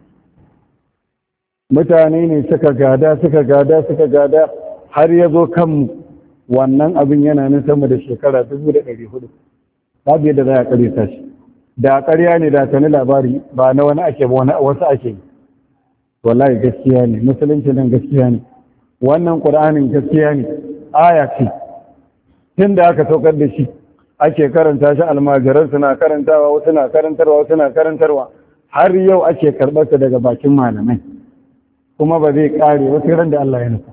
S1: mutane ne suka gada suka gada suka gada har ya zo kanmu. Wannan abin yana nan sama da shekara dubu da ɗari hudu, babu yadda za a ƙarya shi. Da ƙarya ne da tani labari ba na wani ake ba, wani wasu ake yi. Wallahi gaskiya ne, musulunci nan gaskiya ne, wannan ƙur'anin gaskiya ne, aya ce. Tun da aka saukar da shi ake karanta shi, almajiran suna karantawa, wasu na karantarwa, wasu na karantarwa, har yau ake karɓarsa daga bakin malamai, kuma ba zai ƙare wasu ran da Allah ya nufa.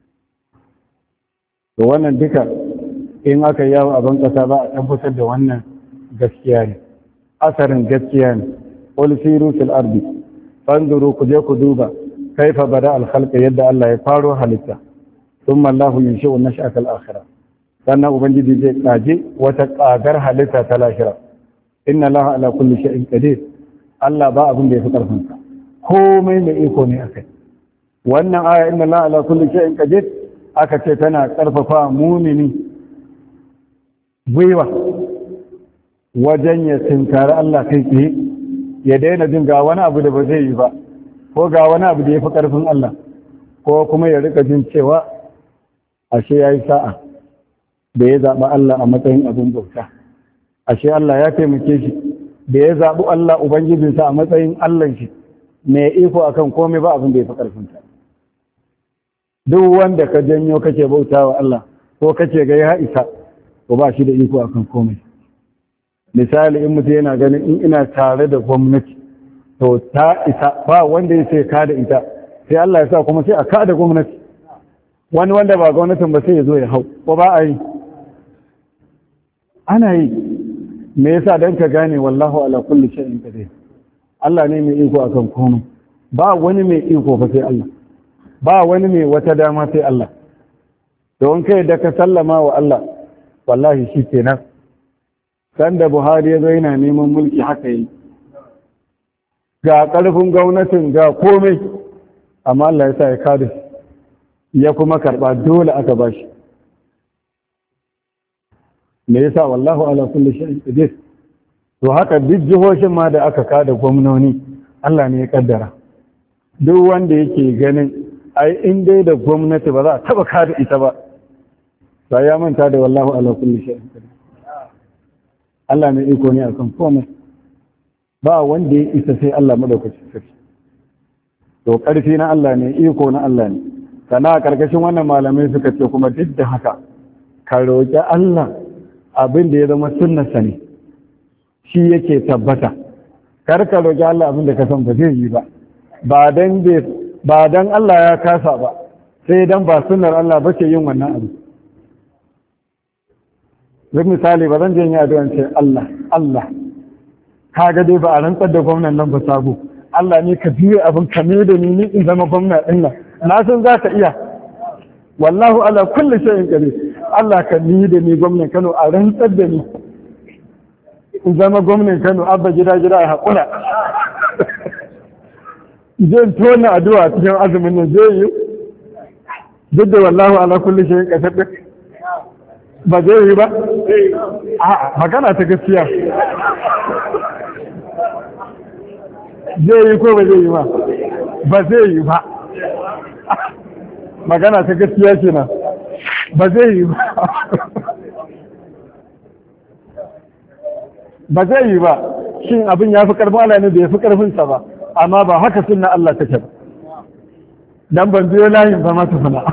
S1: To wannan duka in aka yawo a ban ƙasa ba a tabbatar da wannan gaskiya ne, asarin gaskiya ne. Qul siru fil ardi fanzuru, ku je ku duba kaifa bada al khalqa, yadda Allah ya faro halitta. Thumma Allahu yunshi'u nash'ata al akhirah, sannan ubangiji zai kaje wata kagar halitta ta lahira. Inna Allaha ala kulli shay'in qadir, Allah ba abin da yafi karfin sa, komai mai iko ne akai. Wannan aya inna Allaha ala kulli shay'in qadir aka ce tana karfafa mumini gwiwa wajen ya tinkari Allah kai tsaye, ya daina jin ga wani abu da ba zai yi ba, ko ga wani abu da ya fi ƙarfin Allah, ko kuma ya rika jin cewa ashe ya yi sa'a da ya zaɓi Allah a matsayin abin bauta, ashe Allah ya taimake shi da ya zaɓi Allah Ubangijinsa a matsayin Allah shi mai iko akan komai, ba abin da ya fi ƙarfinsa. Duk wanda ka janyo kake bauta wa Allah ko kake ga ya isa, ko ba shi da iko akan komai. Misali, in mutum yana ganin in ina tare da gwamnati to ta isa, ba wanda ya sai ka da ita, sai Allah ya sa kuma sai a ka da gwamnati. Wani wanda ba gwamnatin ba sai ya zo ya hau, ko ba a yi? Ana yi. Me yasa? Dan ka gane wallahu ala kulli shay'in qadir. Allah ne mai iko akan komai, ba wani mai iko fa sai Allah, ba wani mai wata dama sai Allah. Don kai da ka sallama wa Allah, wallahi shi kenan. Sanda Buhari ya zo yana neman mulki haka yi, ga ƙarfin gwamnatin ga komai, amma Allah ya sa ya kada ya kuma karɓa, dole aka ba shi. Me yasa? wallahu ala kulli shay'in qadir. To haka duk jihohin ma da aka kada gwamnoni, Allah ne ya kaddara. Duk wanda yake ganin ai in dai da gwamnati ba za a taba kada ita ba, sai ya manta da wallahu ala kulli shay'in qadir. Allah mai iko ne akan komai, ba wanda ya isa sai Allah madaukakin sarki. To karfi na Allah ne, iko na Allah ne. Sana a karkashin wannan malamai suka ce kuma duk da haka ka roƙi Allah abin da ya zama sunnarsa ne, shi yake tabbata. Kar ka roƙi Allah abin da ka san ba zai yi ba, ba dan ba dan Allah ya kasa ba, sai dan ba sunnar Allah ba ce yin wannan abu. Zai misali ba zan je yi addu'a ce Allah Allah ka ga dai ba a rantsar da gwamnan nan ba sabo, Allah ne ka biye abin ka ne da ni ni in zama gwamna din nan, na san za ka iya, wallahu ala kulli shay'in qadir. Allah ka ni da ni gwamnan Kano a rantsar da ni in zama gwamnan Kano, abba gida gida a haƙura. Zan tona addu'a cikin azumin nan zai yi, duk da wallahu ala kulli shay'in qadir ba zai yi ba? A'a, magana ta gaskiya. Zai yi ko ba zai yi ba? Ba zai yi ba. Magana ta gaskiya ce na. Ba zai yi ba. Ba zai yi ba. Shin abin ya fi ƙarfin Allah ne bai fi ƙarfinsa ba, amma ba haka sunna Allah take ba. Dan ban biyo layin ba ma tufana.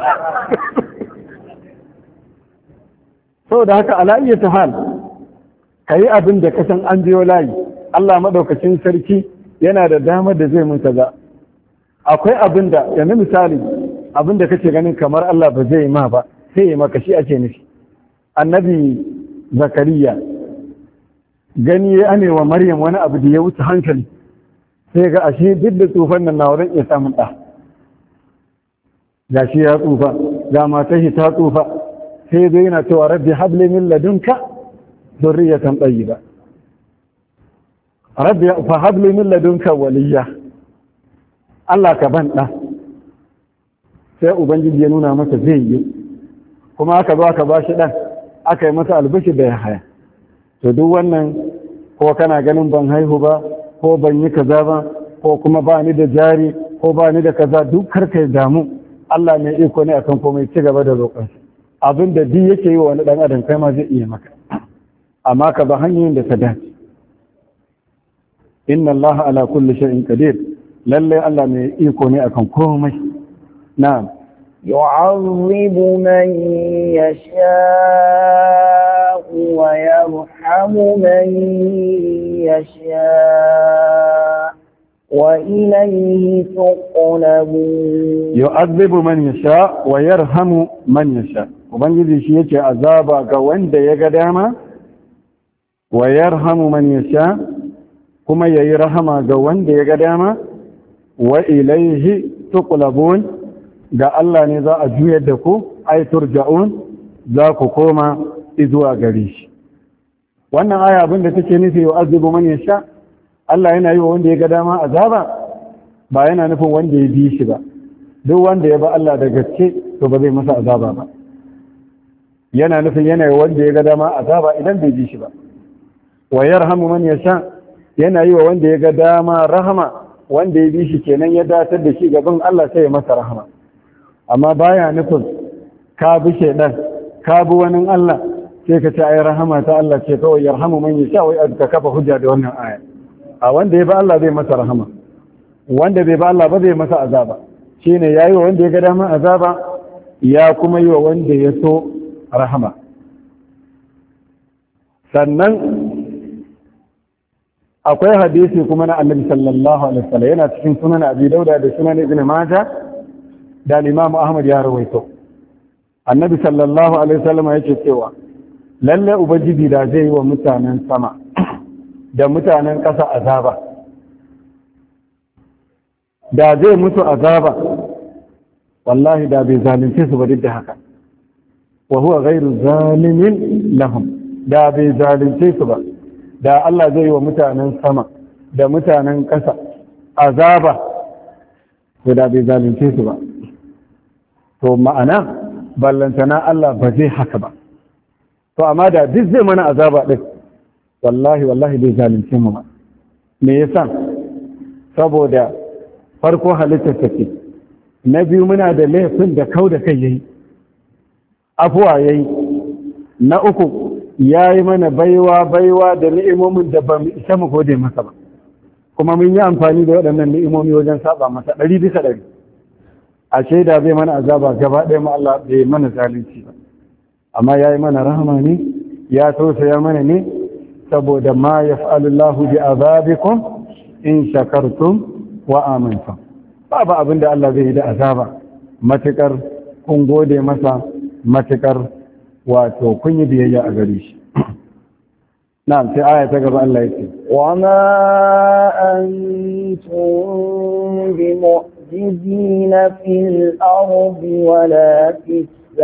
S1: Saboda haka ala ta hal, ka yi abin da ka san an biyo layi. Allah maɗaukacin sarki yana da damar da zai mun kaza. Akwai abin da, yanzu misali, abin da kake ganin kamar Allah ba zai ma ba, sai ya maka, shi ake nufi. Annabi Zakariya gani ya ane wa Maryam wani abu da ya wuce hankali, sai ga ashe duk da tsufan nan na wurin ya samun ɗa. Ga shi ya tsufa, ga matar shi ta tsufa, sai zai yana cewa rabbi habli min ladunka zurriyatan tayyiba. Rabbi fa habli min ladunka waliya. Allah ka ban ɗa. Sai Ubangiji ya nuna masa zai yi, kuma aka zo aka ba shi ɗan, aka yi masa albashi da ya haya. To duk wannan ko kana ganin ban haihu ba, ko ban yi kaza ba, ko kuma ba ni da jari, ko ba ni da kaza, duk karkai damu. Allah mai iko ne akan komai, ci gaba da roƙon. Abin da duk yake yi wa wani ɗan adam kai ma zai iya maka, amma ka ba hanyoyin da ta dace. Inna Allah ala kulli shay'in qadir, lalle Allah mai iko ne akan komai. Na'am.
S2: yu'adhibu man yasha'u wa yarhamu man yasha'u wa ilayhi tuqlabun.
S1: Yu'adhibu man yasha wa yarhamu man yasha. Ubangiji shi yake azaba ga wanda ya ga dama, wa yarhamu man yasha, kuma yayi rahama ga wanda ya ga dama, wa ilaihi tuqlabun, ga Allah ne za a juyar da ku, ay turja'un, za ku koma zuwa gare shi. Wannan aya abin da take nufi yu'adhibu man yasha, Allah yana yi wa wanda ya ga dama azaba, ba yana nufin wanda ya bi shi ba. Duk wanda ya ba Allah da gaske to ba zai masa azaba ba. Yana nufin yana yi wanda ya ga dama azaba idan bai bi shi ba. Wa yarhamu man yasha, yana yi wa wanda ya ga dama rahama, wanda ya bi shi kenan ya datar da shi gaban Allah sai ya masa rahama. Amma baya nufin ka bi shedan, ka bi wani Allah, sai ka ce ai rahama ta Allah ce kawai yarhamu man yasha, wai ka kafa hujja da wannan aya. A wanda ya ba Allah zai masa rahama, wanda bai ba Allah ba zai masa azaba. Shine yayi wa wanda ya ga dama azaba, ya kuma yi wa wanda ya so rahama. Sannan akwai hadisi kuma na Annabi sallallahu alaihi wasallam, yana cikin sunan Abi Dauda da sunan Ibn Majah da Imam Ahmad ya rawaito. Annabi sallallahu alaihi wasallam yake cewa lalle ubangiji da zai yi wa mutanen sama da mutanen ƙasa azaba, da zai musu azaba, wallahi da bai zalunce su ba duk da haka. Wa huwa ghairu zalimin lahum, da bai zalunce su ba, da Allah zai yi wa mutanen sama da mutanen ƙasa azaba, to da bai zalunce su ba. To ma'ana ballantana Allah ba zai haka ba. To amma da duk zai mana azaba ɗin, wallahi wallahi bai zalunce mu ba. Me yasa? Saboda farko halittar take, na biyu muna da laifin da kau da kai yayi, afuwa yayi, na uku ya yi mana baiwa baiwa da ni'imomin da ba mu isa mu gode masa ba, kuma mun yi amfani da waɗannan ni'imomi wajen saba masa ɗari bisa ɗari. A shaida zai mana azaba gaba ɗaya ma Allah bai mana zalunci ba, amma ya yi mana rahama ne, ya tausaya mana ne, saboda ma yaf'alullahu bi azabikum in shakartum wa amantum. Babu abin da Allah zai yi da azaba matukar kun gode masa, matukar wato kun yi biyayya a gare shi. na'am, sai aya ta gaba Allah yake
S2: wa ma antum bi mu'jizina fil ardi wala fis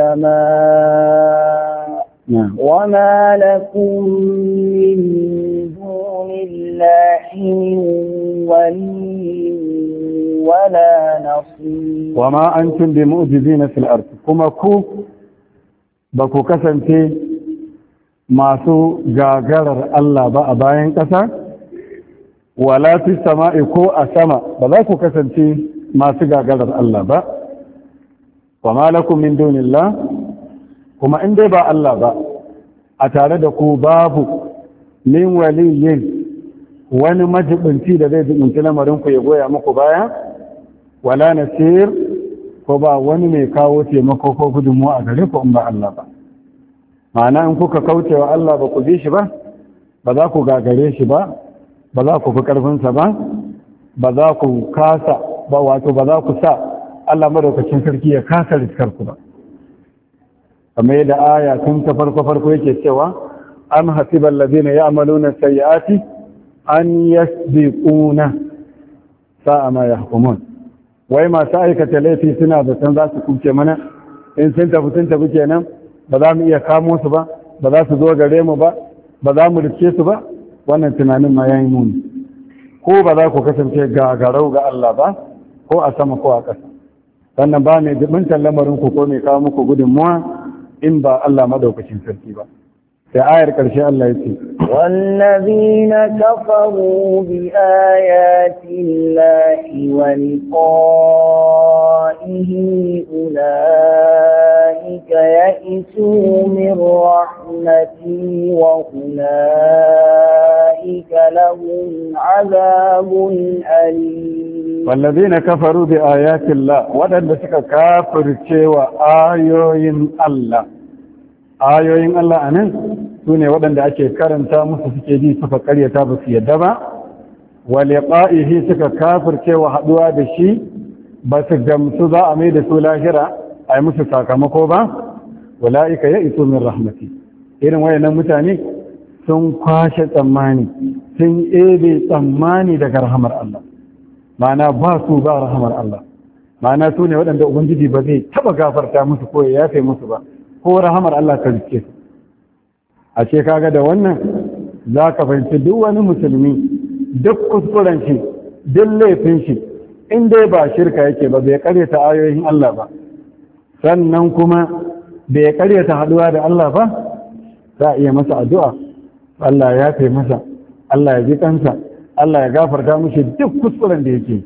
S2: samaa wa ma lakum min dunillahi min waliyyin wala nasir.
S1: wa ma antum bi mu'jizina fil ardi, kuma ku ba ku kasance masu gagarar Allah ba a bayan ƙasa, wala fi sama'i ko a sama ba za ku kasance masu gagarar Allah ba, wa ma lakum min dunillah, kuma in dai ba Allah ba a tare da ku babu min waliyyin wani majibinci da zai jibinci lamarin ku ya goya muku baya, wala nasir, ko ba wani mai kawo taimako ko gudunmuwa a gare ku in ba Allah ba. ma'ana in kuka kauce wa Allah ba ku bi shi ba, ba za ku gagare shi ba, ba za ku fi ƙarfinsa ba, ba za ku kasa ba, wato ba za ku sa Allah madaukakin sarki ya kasa riskar ku ba. kamar yadda aya tun ta farko farko yake cewa am hasibal ladina ya'maluna sayyi'ati an yasbiquna sa'a ma yahkumun. wai masu aikata laifi suna da san za su kuce mana, in sun tafi sun tafi kenan ba za mu iya kamo su ba, ba za su zo gare mu ba, ba za mu rike su ba. wannan tunanin ma yayi muni. ko ba za ku kasance gagarau ga Allah ba, ko a sama ko a ƙasa. sannan ba mai jibintan lamarin ku ko mai kawo muku gudunmuwa in ba Allah madaukakin sarki ba. sai ayar ƙarshe Allah ya ce
S2: wallazina kafaru bi ayati llahi wa liqa'ihi ulaika ya'isu min rahmati wa ulaika lahum 'adhabun alim.
S1: wallazina kafaru bi ayati llah, wadanda suka kafirce wa ayoyin Allah. ayoyin Allah a nan su ne waɗanda ake karanta musu suke ji suka karyata ba su yadda ba, wa liqa'ihi suka kafirce wa haɗuwa da shi ba su gamsu za a mai da su lahira a yi musu sakamako ba, wala'ika ya iso min rahmati. irin wayannan mutane sun kwashe tsammani, sun ebe tsammani daga rahamar Allah, ma'ana ba su ba rahamar Allah, ma'ana su ne waɗanda ubangiji ba zai taɓa gafarta musu ko ya yafe musu ba, ko rahamar Allah ta rike su. a ce kaga da wannan za ka fahimci duk wani musulmi duk kuskuren shi duk laifin shi in dai ba shirka yake ba, bai karyata ayoyin Allah ba, sannan kuma bai karyata haduwa da Allah ba, za a iya masa addu'a Allah ya kai masa, Allah ya ji kansa, Allah ya gafarta mishi duk kuskuren da yake,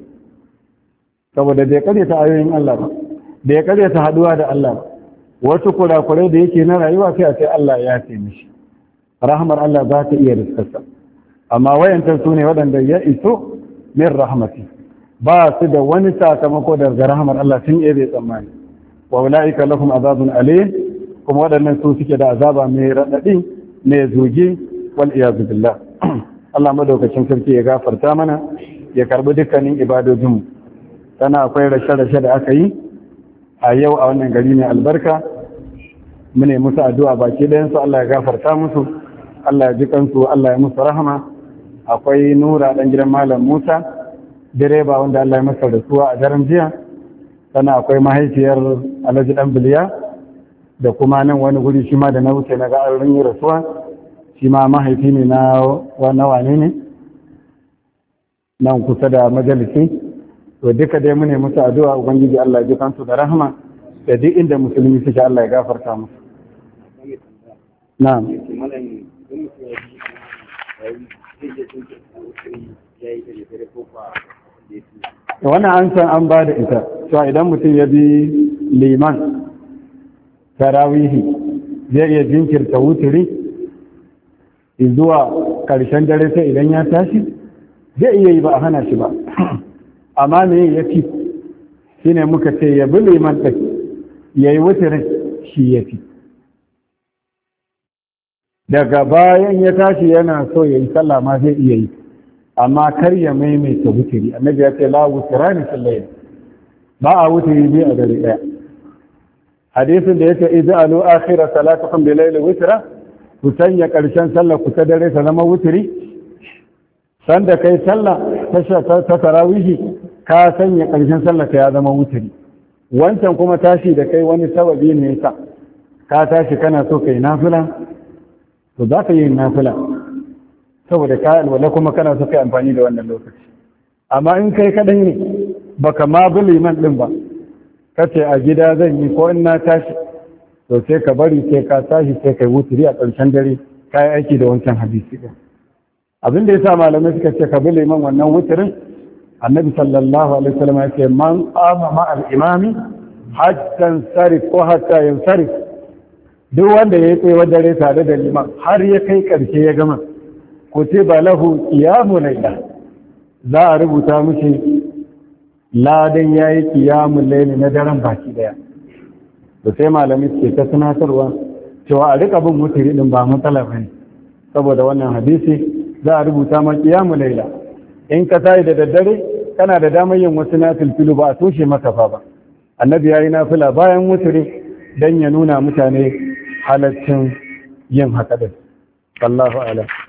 S1: saboda bai karyata ayoyin Allah ba, bai karyata haduwa da Allah ba. wasu kurakurai da yake na rayuwa sai a ce Allah ya ce mishi, rahmar Allah za ta iya riskarsa. amma wayancan su ne waɗanda ya iso min rahmati, ba su da wani sakamako daga rahmar Allah, sun iya bai tsammani. wa ula'ika lahum azabun alim, kuma waɗannan su suke da azaba mai raɗaɗi mai zugi, wal iyazu billah. Allah madaukakin sarki ya gafarta mana, ya karbi dukkanin ibadojinmu. sana akwai rashe-rashe da aka yi a yau a wannan gari mai albarka, mune musu addu'a baki ɗayansu Allah ya gafarta musu, Allah ya ji kansu, Allah ya musu rahama. akwai Nura ɗan gidan Malam Musa, direba wanda Allah ya masa rasuwa a daren jiya. sannan akwai mahaifiyar Alhaji ɗan Biliya, da kuma nan wani guri shi ma da na wuce na ga an yi rasuwa, shi ma mahaifi ne na wane ne nan kusa da majalisi. to duka dai mune musu addu'a ubangiji Allah ya ji kansu da rahama, da duk inda musulmi suke Allah ya gafarta musu. na'am wannan an san an ba da ita cewa idan mutum ya bi liman tarawihi zai iya jinkirta wuturi zuwa karshen dare, sai idan ya tashi zai iya yi, ba a hana shi ba. amma me ya fi shi ne muka ce ya bi liman ɗin ya yi wuturin shi ya fi. daga bayan ya tashi yana so ya yi sallah ma zai iya yi, amma kar ya maimaita wutiri. Annabi ya ce la wutirani fil layl, ba a wutiri biyu a dare ɗaya. Hadisin da yake ij'alu akhira salatukum bil layli witra, ku sanya ƙarshen sallah ku ta dare ta zama wutiri. Sanda kai sallah ta ta tarawihi ka sanya ƙarshen sallah ka ya zama wutiri. Wancan kuma tashi da kai wani sababi ne yasa ka tashi kana so kai nafila, to za ka yi nafila saboda ka alwala kuma kana so kai amfani da wannan lokaci. Amma in kai kadai ne baka ma bi liman din ba, kace a gida zan yi ko in na tashi, to sai ka bari sai ka tashi sai kai wuturi a ƙarshen dare, ka yi aiki da wancan hadisi din. Abin da yasa malamai suka ce ka bi liman wannan wuturin, annabi sallallahu alaihi wasallam ya ce man qama ma al imami hatta sarif ko hatta yansarif, duk wanda ya tsaye wa dare tare da liman har ya kai ƙarshe ya gama, kutiba lahu qiyamul layl, za a rubuta mishi ladan yayi qiyamul layl na daren baki daya. To sai malami suke ta tunatarwa cewa a rika bin mutiri din ba matsala bane, saboda wannan hadisi za a rubuta ma qiyamul layl. In ka tayi da daddare kana da damar yin wasu nafilfilu ba a toshe maka fa ba. Annabi yayi nafila bayan mutiri dan ya nuna mutane halaccin yin haka din. Allahu a'lam.